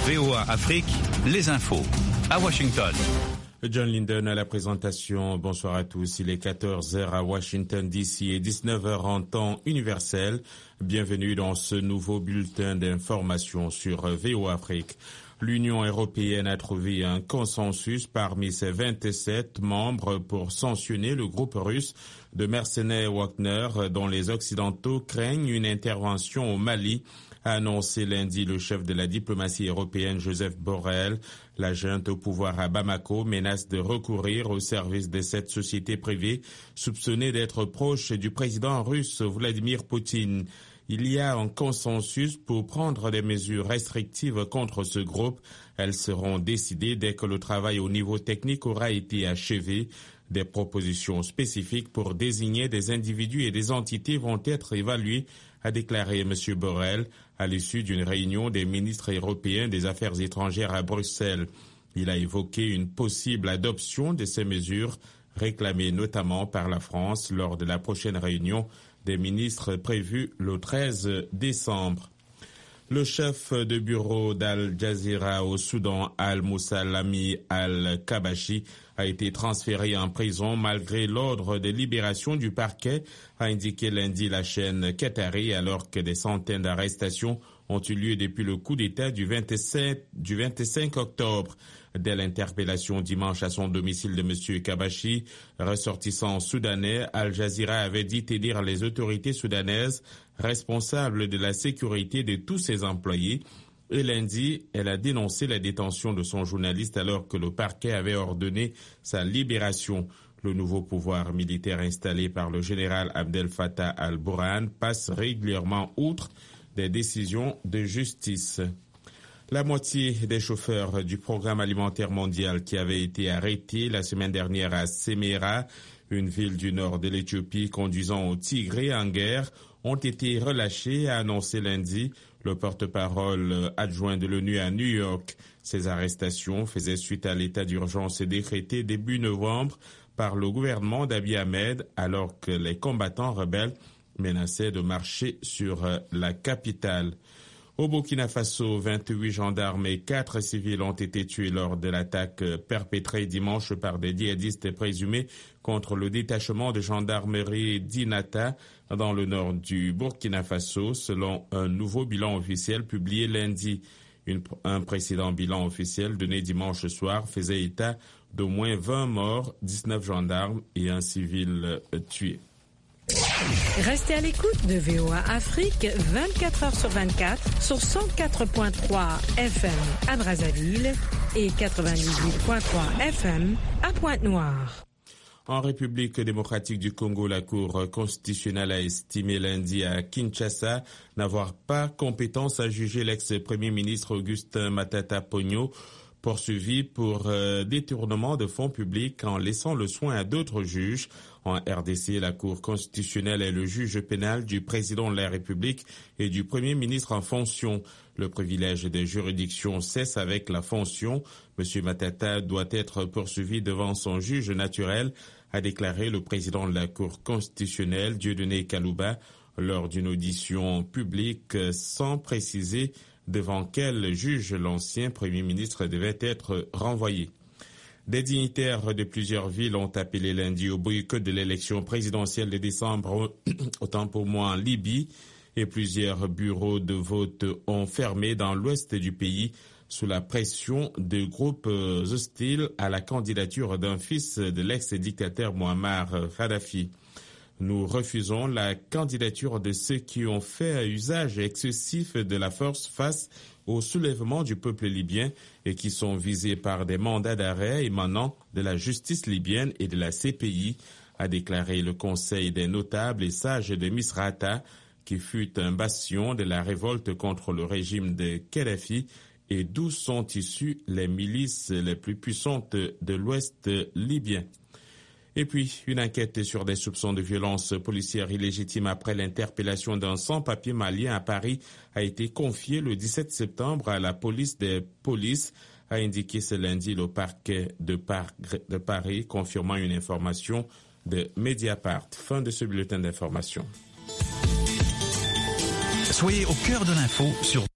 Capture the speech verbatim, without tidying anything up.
V O A Afrique, les infos. À Washington. John Linden à la présentation. Bonsoir à tous. Il est quatorze heures à Washington D C et dix-neuf heures en temps universel. Bienvenue dans ce nouveau bulletin d'information sur V O A Afrique. L'Union européenne a trouvé un consensus parmi ses vingt-sept membres pour sanctionner le groupe russe de mercenaires Wagner dont les Occidentaux craignent une intervention au Mali, a annoncé lundi le chef de la diplomatie européenne Joseph Borrell. La junte au pouvoir à Bamako menace de recourir au service de cette société privée soupçonnée d'être proche du président russe Vladimir Poutine. Il y a un consensus pour prendre des mesures restrictives contre ce groupe. Elles seront décidées dès que le travail au niveau technique aura été achevé. Des propositions spécifiques pour désigner des individus et des entités vont être évaluées, a déclaré M. Borrell à l'issue d'une réunion des ministres européens des Affaires étrangères à Bruxelles. Il a évoqué une possible adoption de ces mesures, réclamées notamment par la France lors de la prochaine réunion des ministres prévue le treize décembre. Le chef de bureau d'Al Jazeera au Soudan, Al-Moussa Lami Al-Kabashi, a été transféré en prison malgré l'ordre de libération du parquet, a indiqué lundi la chaîne qatari, alors que des centaines d'arrestations ont eu lieu depuis le coup d'État du vingt-sept, du vingt-cinq octobre. Dès l'interpellation dimanche à son domicile de M. Kabashi, ressortissant soudanais, Al Jazeera avait dit élire les autorités soudanaises responsables de la sécurité de tous ses employés. Et lundi, elle a dénoncé la détention de son journaliste alors que le parquet avait ordonné sa libération. Le nouveau pouvoir militaire installé par le général Abdel Fattah al-Burhan passe régulièrement outre des décisions de justice. La moitié des chauffeurs du Programme alimentaire mondial qui avaient été arrêtés la semaine dernière à Semera, une ville du nord de l'Éthiopie conduisant au Tigré en guerre, ont été relâchés, a annoncé lundi le porte-parole adjoint de l'ONU à New York. Ces arrestations faisaient suite à l'état d'urgence décrété début novembre par le gouvernement d'Abiy Ahmed alors que les combattants rebelles menaçaient de marcher sur la capitale. Au Burkina Faso, vingt-huit gendarmes et quatre civils ont été tués lors de l'attaque perpétrée dimanche par des djihadistes présumés contre le détachement de gendarmerie d'Inata dans le nord du Burkina Faso, selon un nouveau bilan officiel publié lundi. Une, un précédent bilan officiel donné dimanche soir faisait état d'au moins vingt morts, dix-neuf gendarmes et un civil tué. Restez à l'écoute de V O A Afrique vingt-quatre heures sur vingt-quatre sur cent quatre virgule trois F M à Brazzaville et quatre-vingt-dix-huit virgule trois F M à Pointe-Noire. En République démocratique du Congo, la Cour constitutionnelle a estimé lundi à Kinshasa n'avoir pas compétence à juger l'ex-premier ministre Augustin Matata Ponyo, poursuivi pour euh, détournement de fonds publics en laissant le soin à d'autres juges. En R D C, la Cour constitutionnelle est le juge pénal du président de la République et du Premier ministre en fonction. Le privilège des juridictions cesse avec la fonction. M. Matata doit être poursuivi devant son juge naturel, a déclaré le président de la Cour constitutionnelle, Dieudonné Kalouba, lors d'une audition publique sans préciser devant quel juge l'ancien Premier ministre devait être renvoyé. Des dignitaires de plusieurs villes ont appelé lundi au boycott de l'élection présidentielle de décembre, autant pour moi en Libye, et plusieurs bureaux de vote ont fermé dans l'ouest du pays sous la pression de groupes hostiles à la candidature d'un fils de l'ex-dictateur Mouammar Kadhafi. Nous refusons la candidature de ceux qui ont fait usage excessif de la force face au soulèvement du peuple libyen et qui sont visés par des mandats d'arrêt émanant de la justice libyenne et de la C P I, a déclaré le Conseil des notables et sages de Misrata, qui fut un bastion de la révolte contre le régime de Kadhafi et d'où sont issues les milices les plus puissantes de l'ouest libyen. Et puis, une enquête sur des soupçons de violence policière illégitime après l'interpellation d'un sans-papier malien à Paris a été confiée le dix-sept septembre à la police des polices, a indiqué ce lundi le parquet de, Par- de Paris, confirmant une information de Mediapart. Fin de ce bulletin d'information. Soyez au cœur de l'info sur